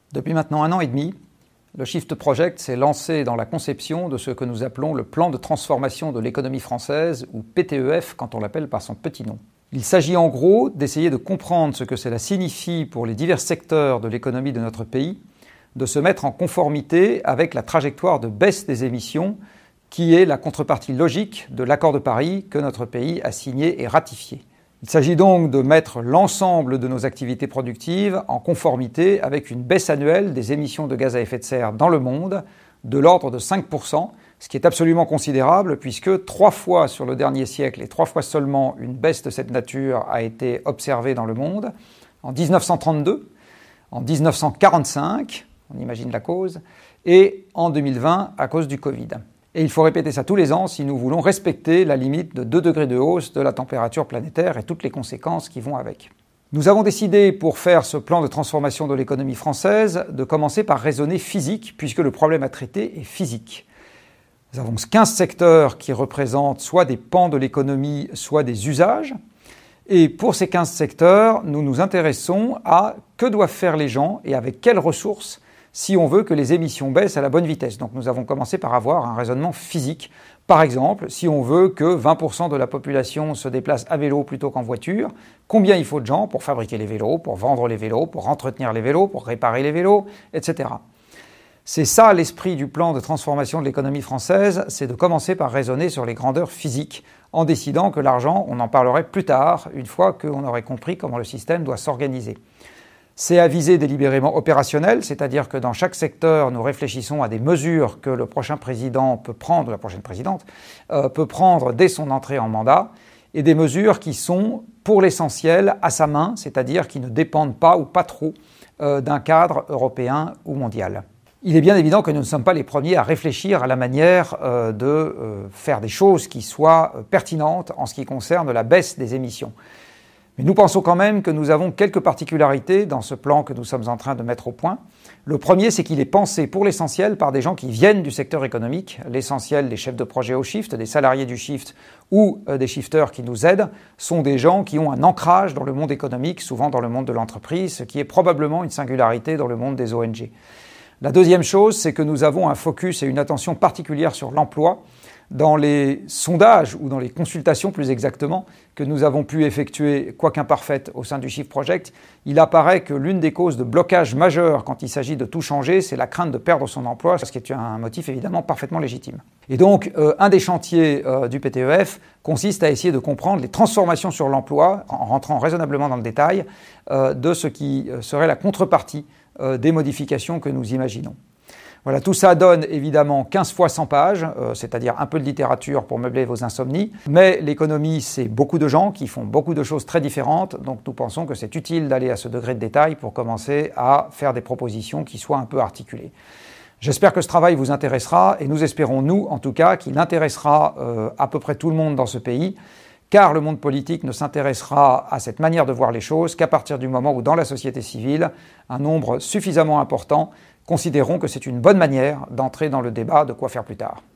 Depuis maintenant 1 an et demi, le Shift Project s'est lancé dans la conception de ce que nous appelons le plan de transformation de l'économie française, ou PTEF quand on l'appelle par son petit nom. Il s'agit en gros d'essayer de comprendre ce que cela signifie pour les divers secteurs de l'économie de notre pays, de se mettre en conformité avec la trajectoire de baisse des émissions qui est la contrepartie logique de l'accord de Paris que notre pays a signé et ratifié. Il s'agit donc de mettre l'ensemble de nos activités productives en conformité avec une baisse annuelle des émissions de gaz à effet de serre dans le monde de l'ordre de 5%, ce qui est absolument considérable puisque 3 fois sur le dernier siècle et 3 fois seulement une baisse de cette nature a été observée dans le monde, en 1932, en 1945, on imagine la cause, et en 2020 à cause du Covid. Et il faut répéter ça tous les ans si nous voulons respecter la limite de 2 degrés de hausse de la température planétaire et toutes les conséquences qui vont avec. Nous avons décidé, pour faire ce plan de transformation de l'économie française, de commencer par raisonner physique, puisque le problème à traiter est physique. Nous avons 15 secteurs qui représentent soit des pans de l'économie, soit des usages. Et pour ces 15 secteurs, nous nous intéressons à que doivent faire les gens et avec quelles ressources si on veut que les émissions baissent à la bonne vitesse. Donc nous avons commencé par avoir un raisonnement physique. Par exemple, si on veut que 20% de la population se déplace à vélo plutôt qu'en voiture, combien il faut de gens pour fabriquer les vélos, pour vendre les vélos, pour entretenir les vélos, pour réparer les vélos, etc. C'est ça l'esprit du plan de transformation de l'économie française, c'est de commencer par raisonner sur les grandeurs physiques, en décidant que l'argent, on en parlerait plus tard, une fois qu'on aurait compris comment le système doit s'organiser. C'est à visée délibérément opérationnelle, c'est-à-dire que dans chaque secteur, nous réfléchissons à des mesures que le prochain président peut prendre, la prochaine présidente, peut prendre dès son entrée en mandat, et des mesures qui sont, pour l'essentiel, à sa main, c'est-à-dire qui ne dépendent pas ou pas trop d'un cadre européen ou mondial. Il est bien évident que nous ne sommes pas les premiers à réfléchir à la manière de faire des choses qui soient pertinentes en ce qui concerne la baisse des émissions. Mais nous pensons quand même que nous avons quelques particularités dans ce plan que nous sommes en train de mettre au point. Le premier, c'est qu'il est pensé pour l'essentiel par des gens qui viennent du secteur économique. L'essentiel des chefs de projet au Shift, des salariés du Shift ou des shifters qui nous aident sont des gens qui ont un ancrage dans le monde économique, souvent dans le monde de l'entreprise, ce qui est probablement une singularité dans le monde des ONG. La deuxième chose, c'est que nous avons un focus et une attention particulière sur l'emploi. Dans les sondages, ou dans les consultations plus exactement, que nous avons pu effectuer, quoique imparfaites, au sein du Shift Project, il apparaît que l'une des causes de blocage majeur quand il s'agit de tout changer, c'est la crainte de perdre son emploi, ce qui est un motif évidemment parfaitement légitime. Et donc, un des chantiers du PTEF consiste à essayer de comprendre les transformations sur l'emploi, en rentrant raisonnablement dans le détail, de ce qui serait la contrepartie des modifications que nous imaginons. Voilà, tout ça donne évidemment 15 fois 100 pages, c'est-à-dire un peu de littérature pour meubler vos insomnies. Mais l'économie, c'est beaucoup de gens qui font beaucoup de choses très différentes. Donc nous pensons que c'est utile d'aller à ce degré de détail pour commencer à faire des propositions qui soient un peu articulées. J'espère que ce travail vous intéressera et nous espérons, nous en tout cas, qu'il intéressera à peu près tout le monde dans ce pays. Car le monde politique ne s'intéressera à cette manière de voir les choses qu'à partir du moment où, dans la société civile, un nombre suffisamment important considéreront que c'est une bonne manière d'entrer dans le débat de quoi faire plus tard.